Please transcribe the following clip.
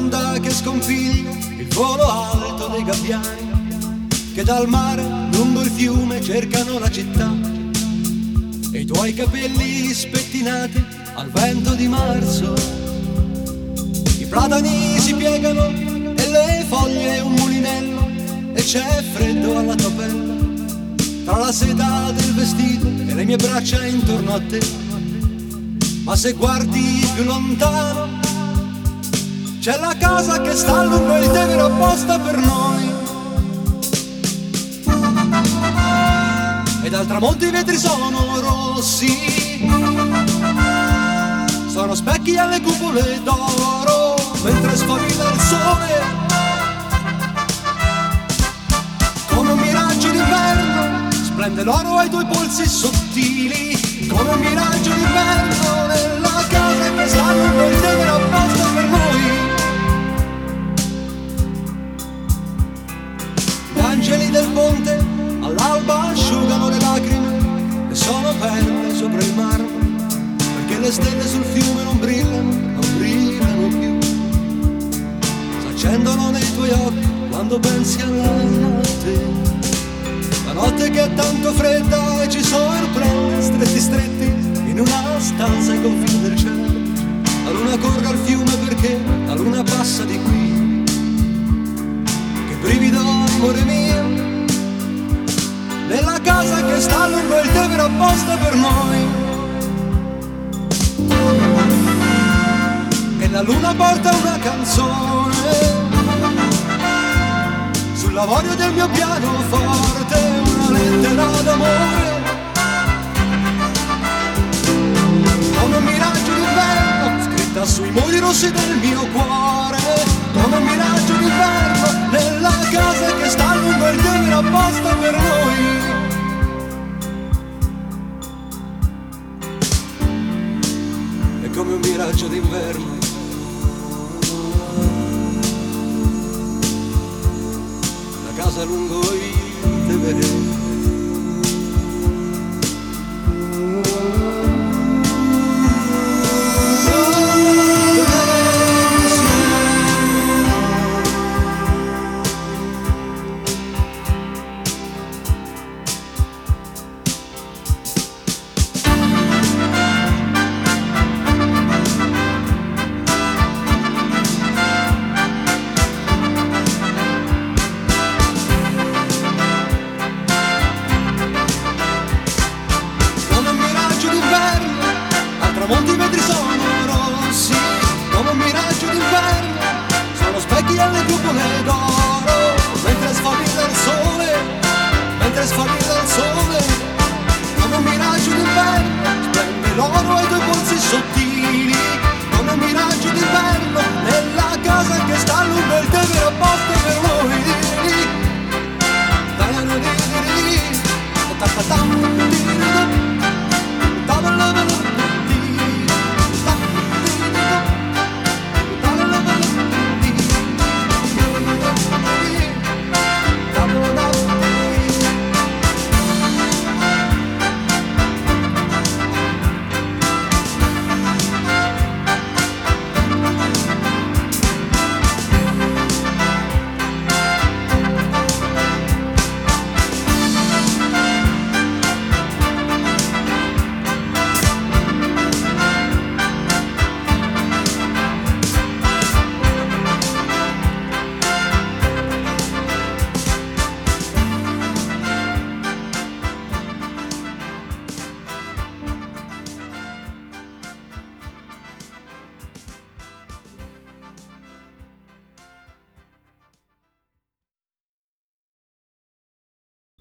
un'onda che sconfiglia il volo alto dei gabbiani che dal mare lungo il fiume cercano la città, e i tuoi capelli spettinati al vento di marzo. I platani si piegano e le foglie un mulinello, e c'è freddo alla tua pelle tra la seta del vestito e le mie braccia intorno a te. Ma se guardi più lontano c'è la casa che sta lungo il Tevere apposta per noi, ed al tramonto i vetri sono rossi, sono specchi alle cupole d'oro mentre sfavilla il sole come un miraggio d'inverno. Splende l'oro ai tuoi polsi sottili come un miraggio d'inverno nella casa che sta lungo il Tevere apposta per noi. Gli angeli del ponte all'alba asciugano le lacrime e sono perle sopra il mare, perché le stelle sul fiume non brillano più. S'accendono nei tuoi occhi quando pensi alla notte, la notte che è tanto fredda e ci sorprende stretti stretti in una stanza ai confini del cielo. La luna corre al fiume perché la luna passa di qui. Che brivido, amore mio, nella casa che sta lungo il Tevere apposta per noi. E la luna porta una canzone sull'avorio del mio pianoforte, una lettera d'amore come un miraggio d'inverno scritta sui muri rossi del mio cuore, come un miraggio d'inverno nella casa che sta lungo il Tevere apposta per noi. È come un miraggio d'inverno, la casa lungo il Tevere. I vetri sono rossi come un miraggio d'inverno, sono specchi alle cupole d'oro mentre sfavilla il sole, mentre sfavilla il sole come un miraggio d'inverno. Splende l'oro ai tuoi polsi sottili come un miraggio d'inverno nella casa che sta lungo il Tevere apposta